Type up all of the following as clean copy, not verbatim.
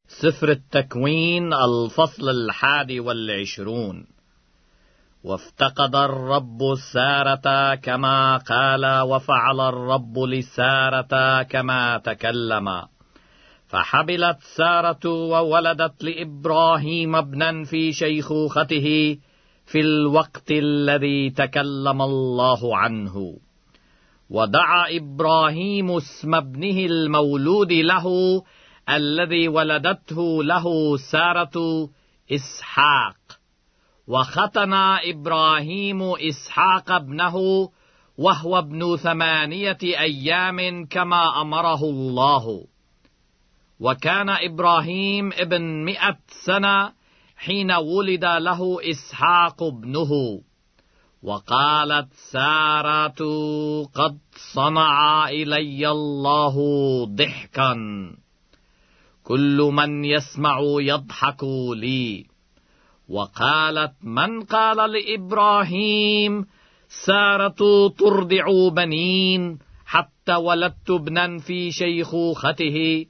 سفر التكوين الفصل 21. وافتقد الرب سارة كما قال، وفعل الرب لسارة كما تكلم. فحبلت سارة وولدت لإبراهيم ابنا في شيخوخته في الوقت الذي تكلم الله عنه. ودعا إبراهيم اسم ابنه المولود له الذي ولدته له سارة إسحاق. وختن إبراهيم إسحاق ابنه وهو ابن 8 أيام كما أمره الله. وكان إبراهيم ابن 100 سنة حين ولد له إسحاق ابنه. وقالت سارة: قد صنع إلي الله ضحكا، كل من يسمع يضحك لي. وقالت: من قال لإبراهيم سارة ترضع بنين حتى ولدت ابنا في شيخوخته؟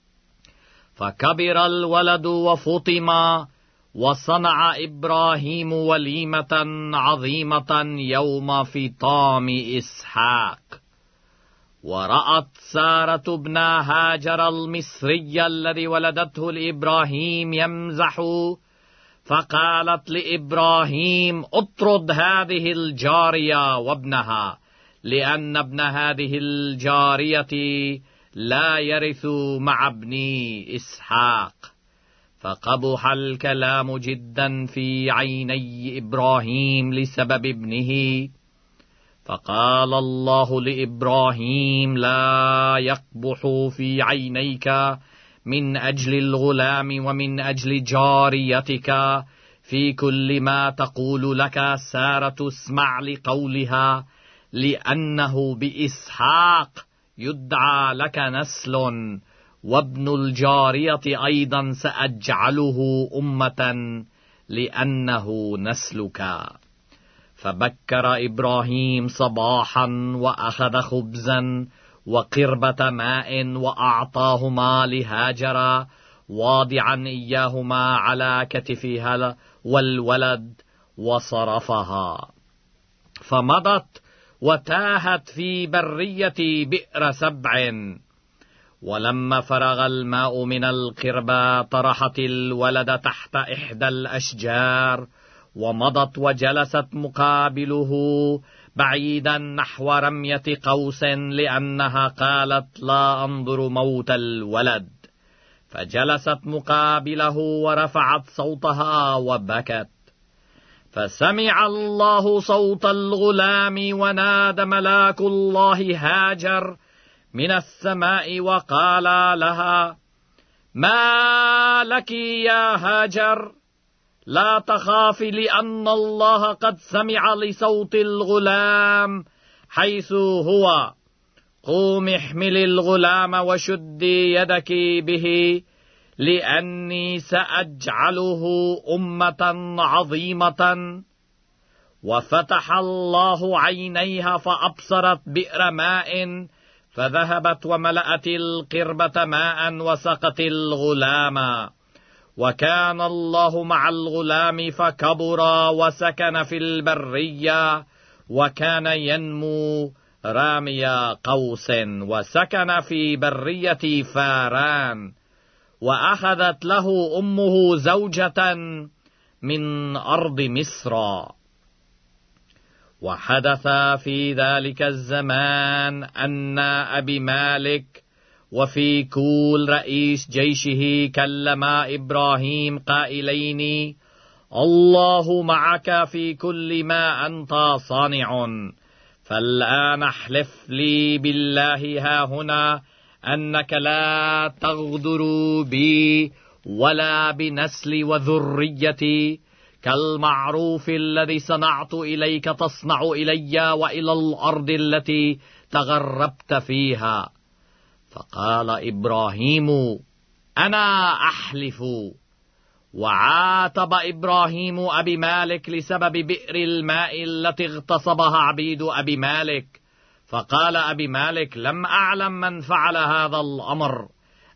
فكبر الولد وفطم، وصنع إبراهيم وليمة عظيمة يوم فطام إسحاق. ورأت سارة ابن هاجر المصري الذي ولدته لإبراهيم يمزح، فقالت لإبراهيم: اطرد هذه الجارية وابنها، لأن ابن هذه الجارية لا يرث مع ابني إسحاق. فقبح الكلام جدا في عيني إبراهيم لسبب ابنه. فقال الله لإبراهيم: لا يقبح في عينيك من أجل الغلام ومن أجل جاريتك، في كل ما تقول لك سارة اسمع لقولها، لأنه بإسحاق يدعى لك نسل، وابن الجارية أيضا سأجعله أمة لأنه نسلك. فبكر إبراهيم صباحا وأخذ خبزا وقربة ماء وأعطاهما لهاجر، واضعا إياهما على كتفها والولد، وصرفها. فمضت وتاهت في برية بئر 7. ولما فرغ الماء من القربة طرحت الولد تحت إحدى الأشجار، ومضت وجلست مقابله بعيدا نحو رمية قوس، لأنها قالت: لا أنظر موت الولد. فجلست مقابله ورفعت صوتها وبكت. فسمع الله صوت الغلام، ونادى ملاك الله هاجر من السماء وقال لها: ما لك يا هاجر؟ لا تخافي، لأن الله قد سمع لصوت الغلام حيث هو. قومي احملي الغلام وشدي يدك به، لأني سأجعله أمة عظيمة. وفتح الله عينيها فأبصرت بئر ماء، فذهبت وملأت القربة ماء وسقت الغلام. وكان الله مع الغلام فكبر وسكن في البرية، وكان ينمو رامي قوس، وسكن في برية فاران. وأخذت له أمه زوجة من أرض مصر. وحدث في ذلك الزمان أن أبي مالك وفي كول رئيس جيشه كلما إبراهيم قائلين: الله معك في كل ما أنت صانع. فالآن احلف لي بالله هاهنا أنك لا تغدر بي ولا بنسلي وذريتي، كالمعروف الذي صنعت إليك تصنع إلي وإلى الأرض التي تغربت فيها. فقال إبراهيم: أنا أحلف. وعاتب إبراهيم أبي مالك لسبب بئر الماء التي اغتصبها عبيد أبي مالك. فقال أبي مالك: لم أعلم من فعل هذا الأمر،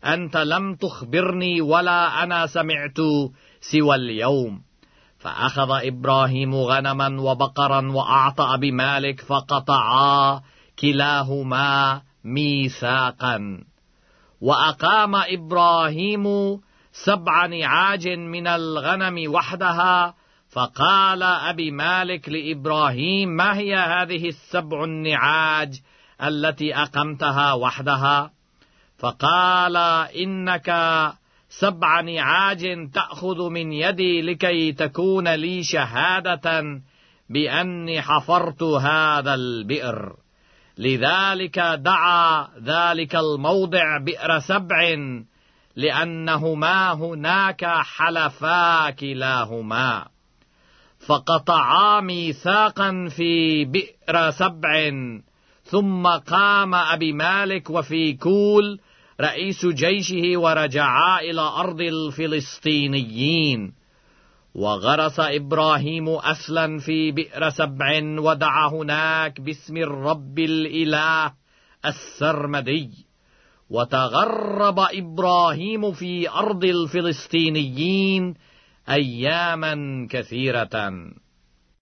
أنت لم تخبرني ولا أنا سمعت سوى اليوم. فأخذ إبراهيم غنما وبقرا وأعطى أبي مالك، فقطعا كلاهما ميثاقا. وأقام إبراهيم 7 نعاج من الغنم وحدها، فقال أبي مالك لإبراهيم: ما هي هذه 7 النعاج التي أقمتها وحدها؟ فقال: إنك 7 نعاج تأخذ من يدي لكي تكون لي شهادة بأني حفرت هذا البئر. لذلك دعا ذلك الموضع بئر 7، لأنهما هناك حلفا كلاهما. فقطعا ميثاقا في بئر 7. ثم قام أبي مالك وفيكول رئيس جيشه ورجعا إلى أرض الفلسطينيين. وغرس إبراهيم أسلا في بئر 7 ودعا هناك باسم الرب الإله السرمدي. وتغرب إبراهيم في أرض الفلسطينيين أياما كثيرة.